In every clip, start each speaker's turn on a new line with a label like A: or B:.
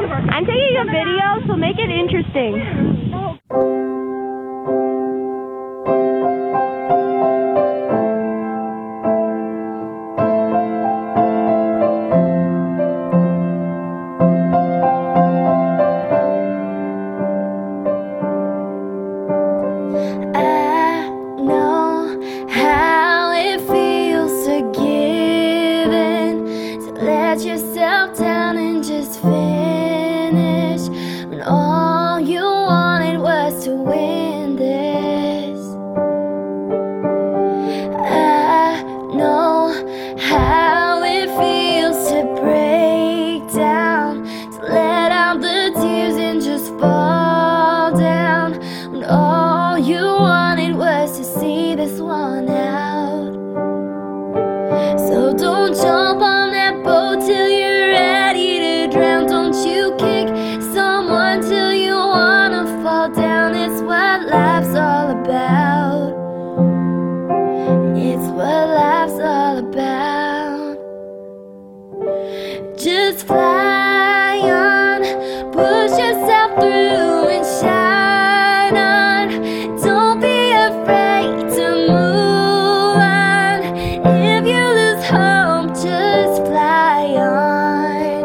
A: I'm taking a video, so make it interesting.
B: Yourself down and just finish when all you wanted was to win this. I know how it feels to break down, to let out the tears and just fall down when all you wanted was to see this one out. So don't jump on that boat till you're ready to drown. Don't you kick someone till you wanna fall down. It's what life's all about. It's what life's all about. Just fly on, push yourself through and shine on. Don't be afraid to move on. If you lose hope, just fly on.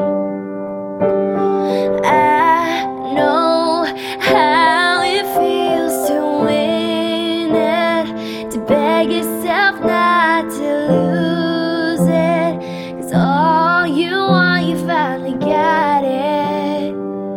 B: I know how it feels to win it, to beg yourself not to lose it, 'cause all you want, you finally got it.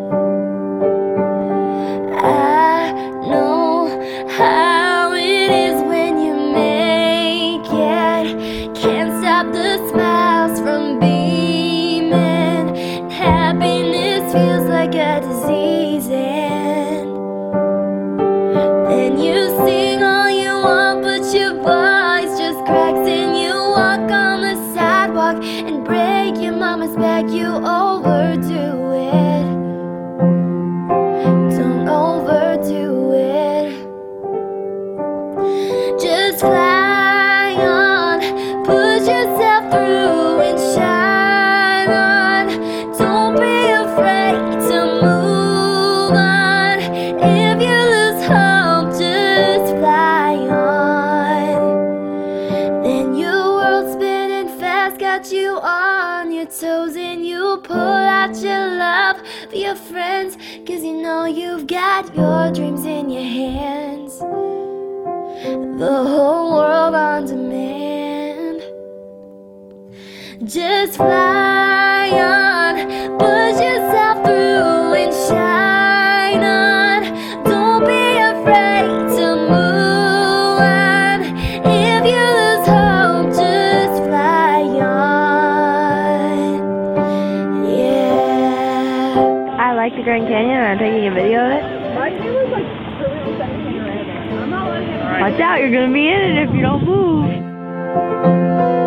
B: I know how it is when you make it. Can't stop the smiles from beaming. Happiness feels like a disease, and then you sing all you want, but your voice just cracks and you walk on the sidewalk and break your mama's back. You overdo it. Don't overdo it. Just fly on, push yourself through and shine on. Don't be afraid to move on. If you lose hope, just fly on. Then your world's spinning fast, got you on your toes, and you pull out your love for your friends, 'cause you know you've got your dreams in your hands. The whole world on demand. Just fly on, push yourself through and shine on. Don't be afraid to move on. If you lose hope, just fly on. Yeah.
A: I like the Grand Canyon and I'm taking a video of it. Watch out, you're gonna be in it if you don't move.